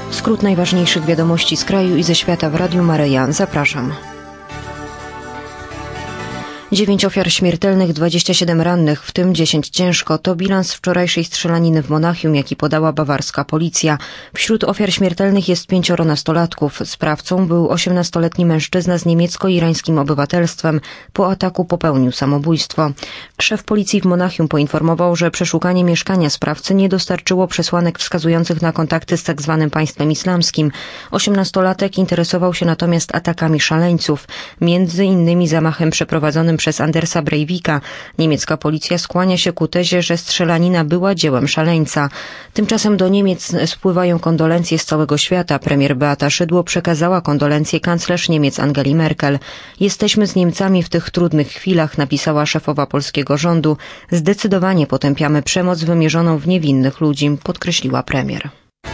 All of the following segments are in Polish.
Skrót najważniejszych wiadomości z kraju i ze świata w Radiu Maryja. Zapraszam. 9 ofiar śmiertelnych, 27 rannych, w tym 10 ciężko. To bilans wczorajszej strzelaniny w Monachium, jaki podała bawarska policja. Wśród ofiar śmiertelnych jest 5 nastolatków. Sprawcą był 18-letni mężczyzna z niemiecko-irańskim obywatelstwem. Po ataku popełnił samobójstwo. Szef policji w Monachium poinformował, że przeszukanie mieszkania sprawcy nie dostarczyło przesłanek wskazujących na kontakty z tzw. państwem islamskim. 18-latek interesował się natomiast atakami szaleńców, między innymi zamachem przeprowadzonym przez Andersa Breivika. Niemiecka policja skłania się ku tezie, że strzelanina była dziełem szaleńca. Tymczasem do Niemiec spływają kondolencje z całego świata. Premier Beata Szydło przekazała kondolencje kanclerz Niemiec Angeli Merkel. Jesteśmy z Niemcami w tych trudnych chwilach, napisała szefowa polskiego rządu. Zdecydowanie potępiamy przemoc wymierzoną w niewinnych ludzi, podkreśliła premier.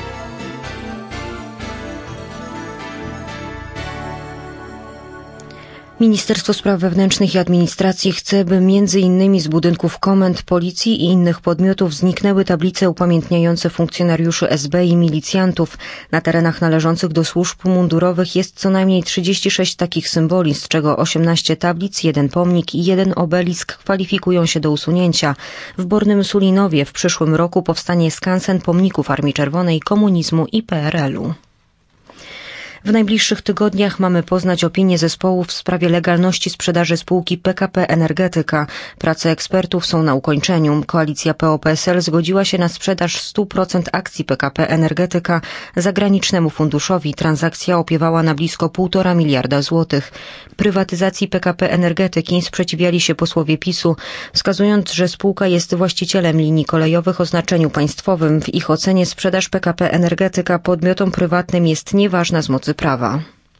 Ministerstwo Spraw Wewnętrznych i Administracji chce, by m.in. z budynków komend, policji i innych podmiotów zniknęły tablice upamiętniające funkcjonariuszy SB i milicjantów. Na terenach należących do służb mundurowych jest co najmniej 36 takich symboli, z czego 18 tablic, 1 pomnik i 1 obelisk kwalifikują się do usunięcia. W Bornym Sulinowie w przyszłym roku powstanie skansen pomników Armii Czerwonej, komunizmu i PRL-u. W najbliższych tygodniach mamy poznać opinię zespołu w sprawie legalności sprzedaży spółki PKP Energetyka. Prace ekspertów są na ukończeniu. Koalicja PO-PSL zgodziła się na sprzedaż 100% akcji PKP Energetyka zagranicznemu funduszowi. Transakcja opiewała na blisko 1,5 miliarda złotych. Prywatyzacji PKP Energetyki sprzeciwiali się posłowie PiS-u, wskazując, że spółka jest właścicielem linii kolejowych o znaczeniu państwowym. W ich ocenie sprzedaż PKP Energetyka podmiotom prywatnym jest nieważna z mocy prawa.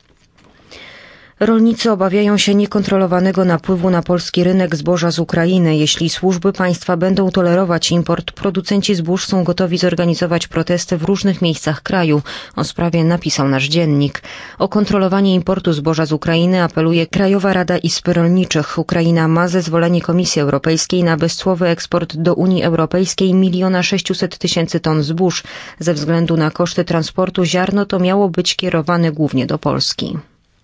Rolnicy obawiają się niekontrolowanego napływu na polski rynek zboża z Ukrainy. Jeśli służby państwa będą tolerować import, producenci zbóż są gotowi zorganizować protesty w różnych miejscach kraju. O sprawie napisał nasz dziennik. O kontrolowanie importu zboża z Ukrainy apeluje Krajowa Rada Izb Rolniczych. Ukraina ma zezwolenie Komisji Europejskiej na bezcłowy eksport do Unii Europejskiej 1 600 000 ton zbóż. Ze względu na koszty transportu ziarno to miało być kierowane głównie do Polski.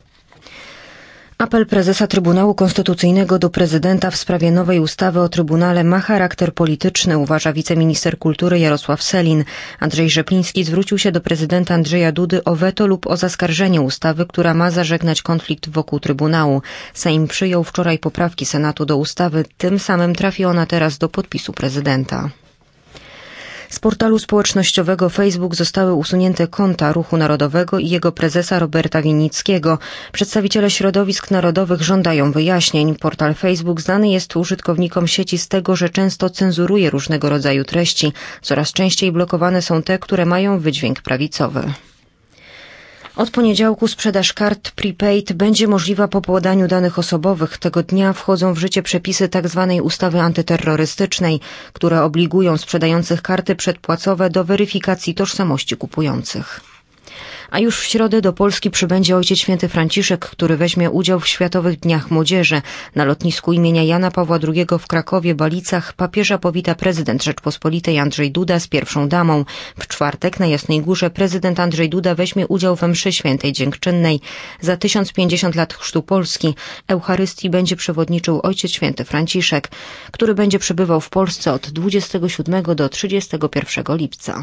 Apel prezesa Trybunału Konstytucyjnego do prezydenta w sprawie nowej ustawy o Trybunale ma charakter polityczny, uważa wiceminister kultury Jarosław Sellin. Andrzej Rzepliński zwrócił się do prezydenta Andrzeja Dudy o weto lub o zaskarżenie ustawy, która ma zażegnać konflikt wokół Trybunału. Sejm przyjął wczoraj poprawki Senatu do ustawy, tym samym trafi ona teraz do podpisu prezydenta. Z portalu społecznościowego Facebook zostały usunięte konta Ruchu Narodowego i jego prezesa Roberta Winnickiego. Przedstawiciele środowisk narodowych żądają wyjaśnień. Portal Facebook znany jest użytkownikom sieci z tego, że często cenzuruje różnego rodzaju treści. Coraz częściej blokowane są te, które mają wydźwięk prawicowy. Od poniedziałku sprzedaż kart prepaid będzie możliwa po podaniu danych osobowych. Tego dnia wchodzą w życie przepisy tzw. ustawy antyterrorystycznej, które obligują sprzedających karty przedpłacowe do weryfikacji tożsamości kupujących. A już w środę do Polski przybędzie Ojciec Święty Franciszek, który weźmie udział w Światowych Dniach Młodzieży. Na lotnisku imienia Jana Pawła II w Krakowie-Balicach papieża powita prezydent Rzeczpospolitej Andrzej Duda z pierwszą damą. W czwartek na Jasnej Górze prezydent Andrzej Duda weźmie udział we mszy świętej dziękczynnej. Za 1050 lat chrztu Polski Eucharystii będzie przewodniczył Ojciec Święty Franciszek, który będzie przebywał w Polsce od 27 do 31 lipca.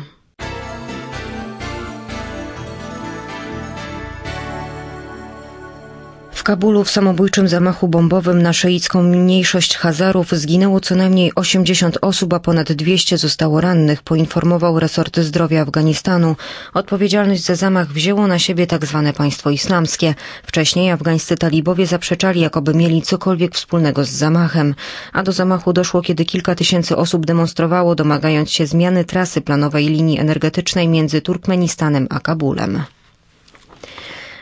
W Kabulu w samobójczym zamachu bombowym na szyicką mniejszość Hazarów zginęło co najmniej 80 osób, a ponad 200 zostało rannych, poinformował resort zdrowia Afganistanu. Odpowiedzialność za zamach wzięło na siebie tzw. państwo islamskie. Wcześniej afgańscy talibowie zaprzeczali, jakoby mieli cokolwiek wspólnego z zamachem. A do zamachu doszło, kiedy kilka tysięcy osób demonstrowało, domagając się zmiany trasy planowej linii energetycznej między Turkmenistanem a Kabulem.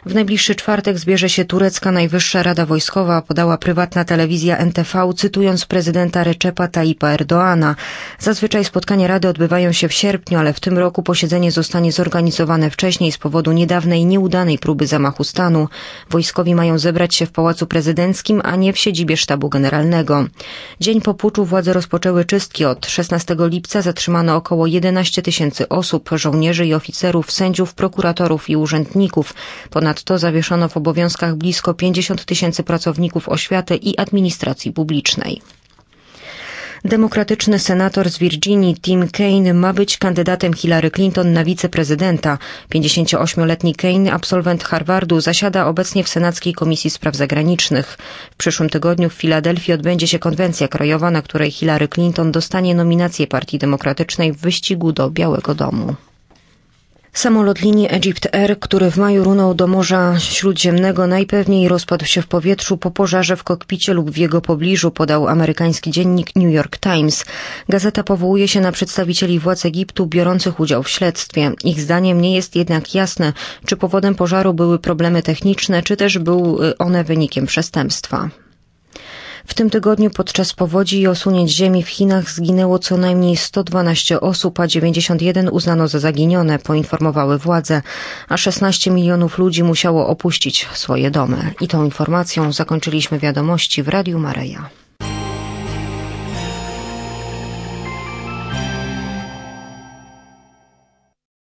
W najbliższy czwartek zbierze się turecka Najwyższa Rada Wojskowa, podała prywatna telewizja NTV, cytując prezydenta Recepa Tayyipa Erdoğana. Zazwyczaj spotkania Rady odbywają się w sierpniu, ale w tym roku posiedzenie zostanie zorganizowane wcześniej z powodu niedawnej nieudanej próby zamachu stanu. Wojskowi mają zebrać się w Pałacu Prezydenckim, a nie w siedzibie Sztabu Generalnego. Dzień po puczu władze rozpoczęły czystki. Od 16 lipca zatrzymano około 11 000 osób, żołnierzy i oficerów, sędziów, prokuratorów i urzędników. Ponadto zawieszono w obowiązkach blisko 50 000 pracowników oświaty i administracji publicznej. Demokratyczny senator z Virginii Tim Kaine ma być kandydatem Hillary Clinton na wiceprezydenta. 58-letni Kaine, absolwent Harvardu, zasiada obecnie w Senackiej Komisji Spraw Zagranicznych. W przyszłym tygodniu w Filadelfii odbędzie się konwencja krajowa, na której Hillary Clinton dostanie nominację Partii Demokratycznej w wyścigu do Białego Domu. Samolot linii Egypt Air, który w maju runął do Morza Śródziemnego, najpewniej rozpadł się w powietrzu po pożarze w kokpicie lub w jego pobliżu, podał amerykański dziennik New York Times. Gazeta powołuje się na przedstawicieli władz Egiptu biorących udział w śledztwie. Ich zdaniem nie jest jednak jasne, czy powodem pożaru były problemy techniczne, czy też były one wynikiem przestępstwa. W tym tygodniu podczas powodzi i osunięć ziemi w Chinach zginęło co najmniej 112 osób, a 91 uznano za zaginione, poinformowały władze, a 16 milionów ludzi musiało opuścić swoje domy. I tą informacją zakończyliśmy wiadomości w Radiu Maryja.